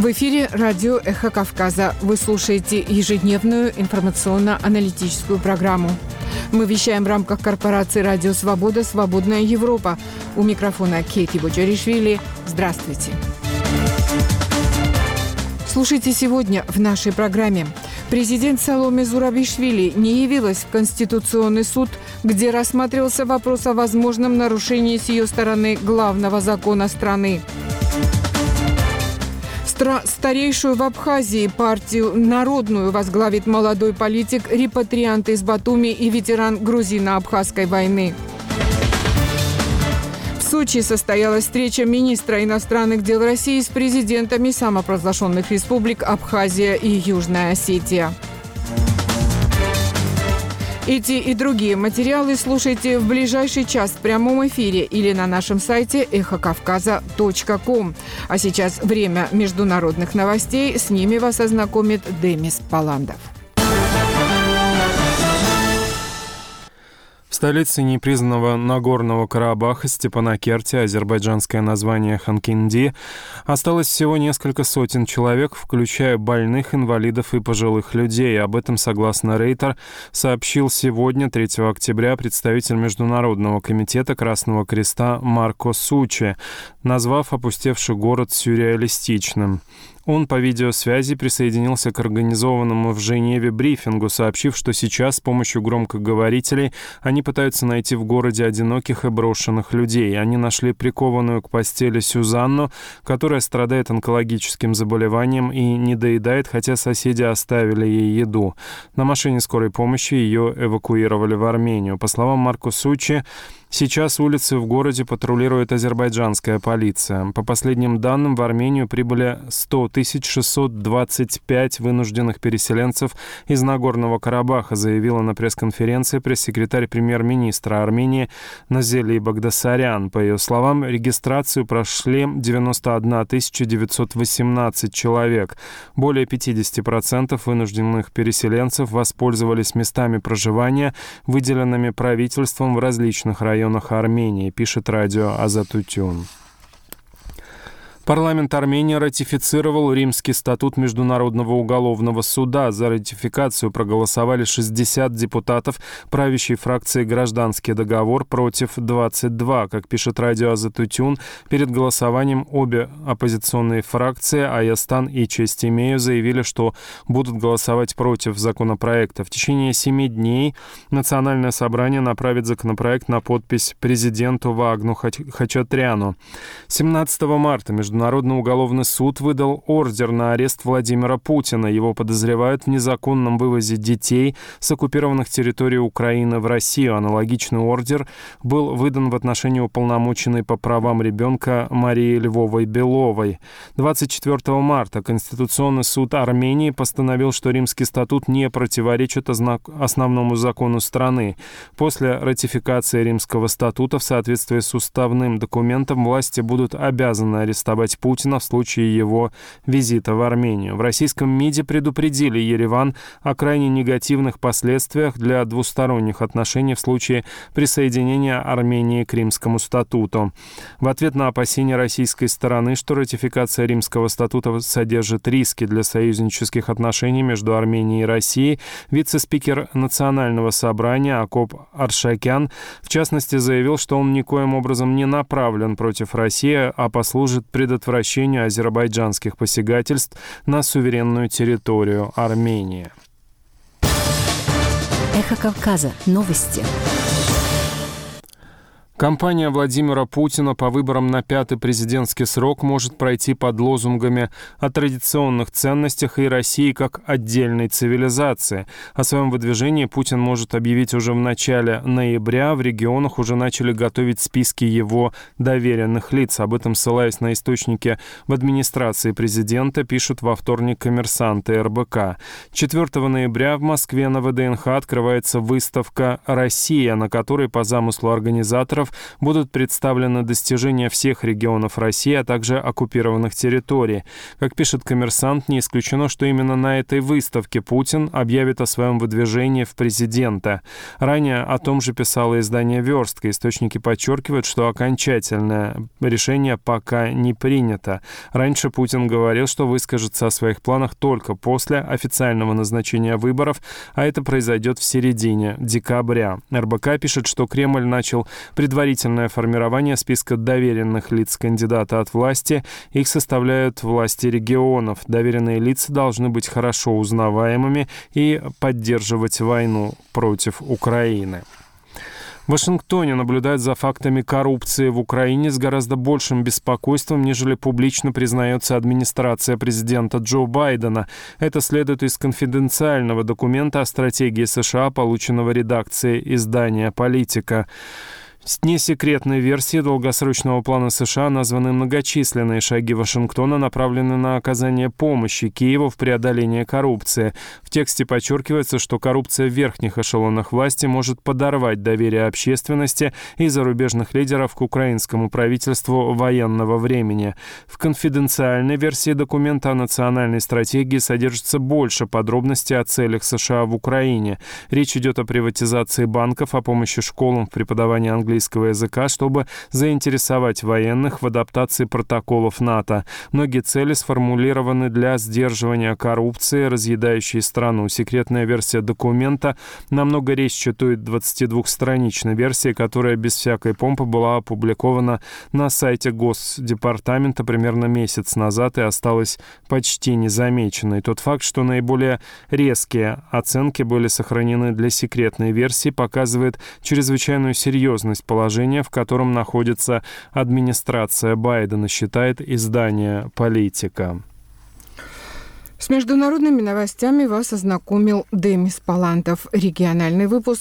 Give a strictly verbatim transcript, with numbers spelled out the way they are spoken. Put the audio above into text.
В эфире радио «Эхо Кавказа». Вы слушаете ежедневную информационно-аналитическую программу. Мы вещаем в рамках корпорации «Радио Свобода. Свободная Европа». У микрофона Кейти Боджаришвили. Здравствуйте. Слушайте сегодня в нашей программе. Президент Саломе Зурабишвили не явилась в Конституционный суд, где рассматривался вопрос о возможном нарушении с ее стороны главного закона страны. Старейшую в Абхазии партию «Народную» возглавит молодой политик, репатриант из Батуми и ветеран грузино-абхазской войны. В Сочи состоялась встреча министра иностранных дел России с президентами самопровозглашенных республик Абхазия и Южная Осетия. Эти и другие материалы слушайте в ближайший час в прямом эфире или на нашем сайте эхо кавказа точка ком. А сейчас время международных новостей. С ними вас ознакомит Демис Паландов. В столице непризнанного Нагорного Карабаха Степанакерте, азербайджанское название Ханкинди, осталось всего несколько сотен человек, включая больных, инвалидов и пожилых людей. Об этом, согласно Рейтер, сообщил сегодня, третьего октября, представитель Международного комитета Красного Креста Марко Сучи, назвав опустевший город сюрреалистичным. Он по видеосвязи присоединился к организованному в Женеве брифингу, сообщив, что сейчас с помощью громкоговорителей они пытаются найти в городе одиноких и брошенных людей. Они нашли прикованную к постели Сюзанну, которая страдает онкологическим заболеванием и не доедает, хотя соседи оставили ей еду. На машине скорой помощи ее эвакуировали в Армению. По словам Марко Сучи, сейчас улицы в городе патрулирует азербайджанская полиция. По последним данным, в Армению прибыли сто тысяч шестьсот двадцать пять вынужденных переселенцев из Нагорного Карабаха, заявила на пресс-конференции пресс-секретарь премьер-министра Армении Назели Багдасарян. По ее словам, регистрацию прошли девяносто одна тысяча девятьсот восемнадцать человек. Более пятьдесят процентов вынужденных переселенцев воспользовались местами проживания, выделенными правительством в различных районах Армении, пишет радио Азатутюн. Парламент Армении ратифицировал Римский статут Международного уголовного суда. За ратификацию проголосовали шестьдесят депутатов правящей фракции «Гражданский договор» против двадцать два. Как пишет радио Азатутюн, перед голосованием обе оппозиционные фракции Аястан и Честь имею заявили, что будут голосовать против законопроекта. В течение семи дней Национальное собрание направит законопроект на подпись президенту Вагну Хачатряну. семнадцатого марта Международный Международный уголовный суд выдал ордер на арест Владимира Путина. Его подозревают в незаконном вывозе детей с оккупированных территорий Украины в Россию. Аналогичный ордер был выдан в отношении уполномоченной по правам ребенка Марии Львовой-Беловой. двадцать четвёртого марта Конституционный суд Армении постановил, что Римский статут не противоречит основному закону страны. После ратификации Римского статута в соответствии с уставным документом власти будут обязаны арестовать Путина в случае его визита в Армению. В российском МИДе предупредили Ереван о крайне негативных последствиях для двусторонних отношений в случае присоединения Армении к Римскому статуту. В ответ на опасения российской стороны, что ратификация Римского статута содержит риски для союзнических отношений между Арменией и Россией, вице-спикер Национального собрания Акоп Аршакян в частности заявил, что он никоим образом не направлен против России, а послужит предотвращению азербайджанских посягательств на суверенную территорию Армении. Эхо Кавказа. Новости. Кампания Владимира Путина по выборам на пятый президентский срок может пройти под лозунгами о традиционных ценностях и России как отдельной цивилизации. О своем выдвижении Путин может объявить уже в начале ноября. В регионах уже начали готовить списки его доверенных лиц. Об этом, ссылаясь на источники в администрации президента, пишут во вторник «Коммерсант» и эр бэ ка. четвёртого ноября в Москве на вэ дэ эн ха открывается выставка «Россия», на которой по замыслу организаторов будут представлены достижения всех регионов России, а также оккупированных территорий. Как пишет «Коммерсант», не исключено, что именно на этой выставке Путин объявит о своем выдвижении в президента. Ранее о том же писало издание «Верстка». Источники подчеркивают, что окончательное решение пока не принято. Раньше Путин говорил, что выскажется о своих планах только после официального назначения выборов, а это произойдет в середине декабря. эр бэ ка пишет, что Кремль начал предварительное формирование списка доверенных лиц кандидата от власти. Их составляют власти регионов. Доверенные лица должны быть хорошо узнаваемыми и поддерживать войну против Украины. В Вашингтоне наблюдают за фактами коррупции в Украине с гораздо большим беспокойством, нежели публично признается администрация президента Джо Байдена. Это следует из конфиденциального документа о стратегии США, полученного редакцией издания «Политика». В несекретной версии долгосрочного плана США названы многочисленные шаги Вашингтона, направленные на оказание помощи Киеву в преодолении коррупции. В тексте подчеркивается, что коррупция в верхних эшелонах власти может подорвать доверие общественности и зарубежных лидеров к украинскому правительству военного времени. В конфиденциальной версии документа о национальной стратегии содержится больше подробностей о целях США в Украине. Речь идет о приватизации банков, о помощи школам в преподавании английского английского языка, чтобы заинтересовать военных в адаптации протоколов НАТО. Многие цели сформулированы для сдерживания коррупции, разъедающей страну. Секретная версия документа намного резче той двадцатидвухстраничной версии, которая без всякой помпы была опубликована на сайте Госдепартамента примерно месяц назад и осталась почти незамеченной. Тот факт, что наиболее резкие оценки были сохранены для секретной версии, показывает чрезвычайную серьезность положения, в котором находится администрация Байдена, считает издание «Политика». С международными новостями вас ознакомил Демис Палантов. Региональный выпуск